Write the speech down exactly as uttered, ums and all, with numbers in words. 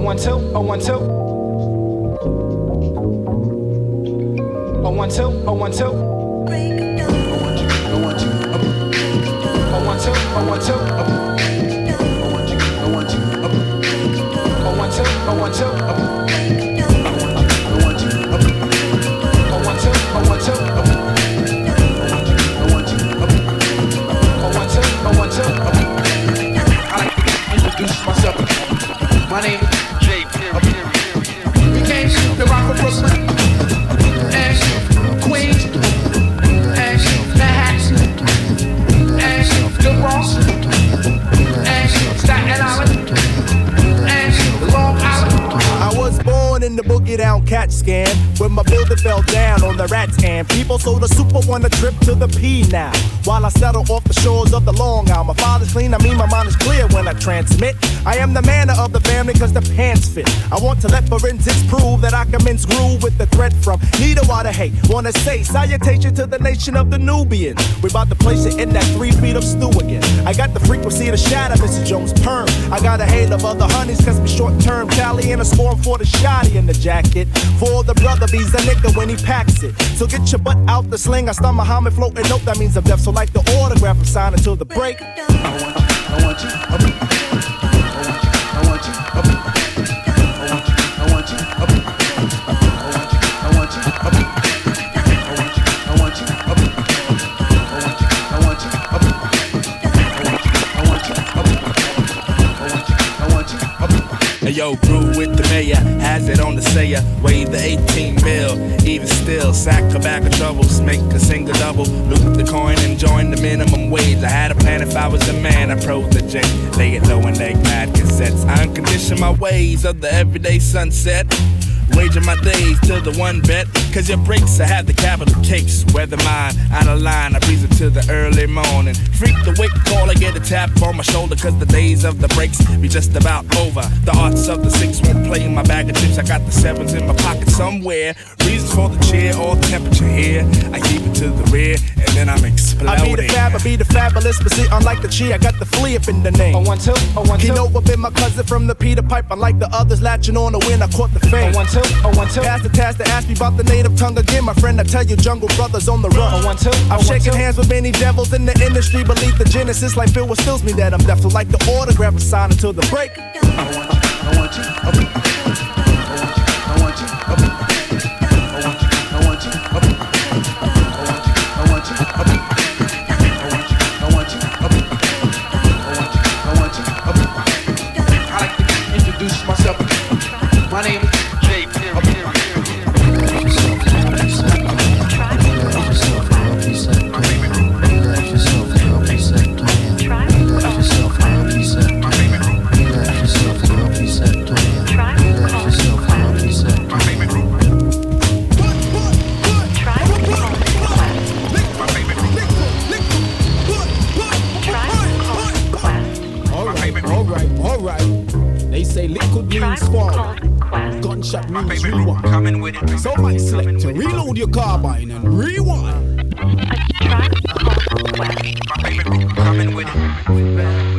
one two, oh one two. Oh one two, oh one two. Oh one two, oh one two. Oh one two, oh one two. My name is J. We came to rock from Brooklyn and Queens and Manhattan and the Bronx and Staten Island and Long Island. I was born in the boogie down cat scan when my building fell down on the rats and people so the super want a trip to the P now. While I settle off the shores of the Long Island, my father's clean, I mean my mind is clear when I transmit. I am the manner of the family cause the pants fit. I want to let forensics prove that I commence groove with the threat from neither water hate. Wanna say salutation to the nation of the Nubians. We about to place it in that three feet of stew again. I got the frequency to shatter Missus Jones' perm. I got a hail of other honeys cause me short term tally and a scorn for the shotty in the jacket. For the brother be's a nigga when he packs it. So get your butt out the sling. I start Muhammad floating note that means I'm deaf. So like the autograph I'm signing till the break. I want, I want you. I want you. I want you. I want you. I want you. I want you. I want you. Yo, brew with the mayor, has it on the sayer. Wave the eighteen mil, even still, sack a bag of troubles, make a single double, loot the coin and join the minimum wage. I had a plan if I was a man, I pro the J, lay it low and make mad cassettes. I uncondition my ways of the everyday sunset. Waging my days to the one bet, cause your breaks I have the capital case. Weather mine, out of line, I breeze it to the early morning. Freak the wake call, I get a tap on my shoulder, cause the days of the breaks be just about over. The arts of the six won't play in my bag of chips, I got the sevens in my pocket somewhere. Reasons for the cheer or temperature here, I keep it to the rear, and then I'm exploding. I be the fab, I be the fabulous, but see, unlike the chi, I got the flea up in the name. Oh one two, oh one two. You know, I've been my cousin from the Peter Pipe, unlike the others latching on the win, I caught the fame. Oh one two, oh one two. Pass the task to ask me about the native tongue again, my friend. I tell you, jungle brothers on the run. Oh one two, oh I'm shaking hands with many devils in the industry. Believe the genesis, like Phil was stills me that I'm deaf. So like the autograph, I sign until the break. I want, I want you. I want you. I want you. I want you. I want you. I want you. I want you. I like to introduce myself. My name is J. Liquid means forward, gunshot means rewind. So my select to reload your carbine and rewind. My favorite group coming with it.